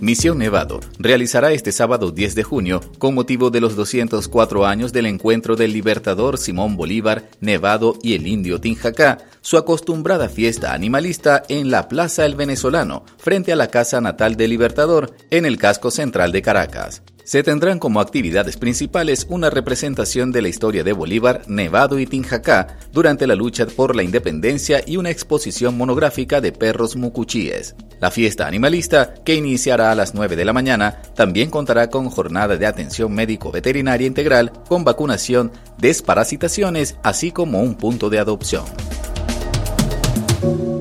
Misión Nevado realizará este sábado 10 de junio, con motivo de los 204 años del encuentro del libertador Simón Bolívar, Nevado y el indio Tinjacá, su acostumbrada fiesta animalista en la Plaza El Venezolano, frente a la casa natal del libertador, en el casco central de Caracas. Se tendrán como actividades principales una representación de la historia de Bolívar, Nevado y Tinjacá durante la lucha por la independencia y una exposición monográfica de perros mucuchíes. La fiesta animalista, que iniciará a las 9 de la mañana, también contará con jornada de atención médico-veterinaria integral, con vacunación, desparasitaciones, así como un punto de adopción.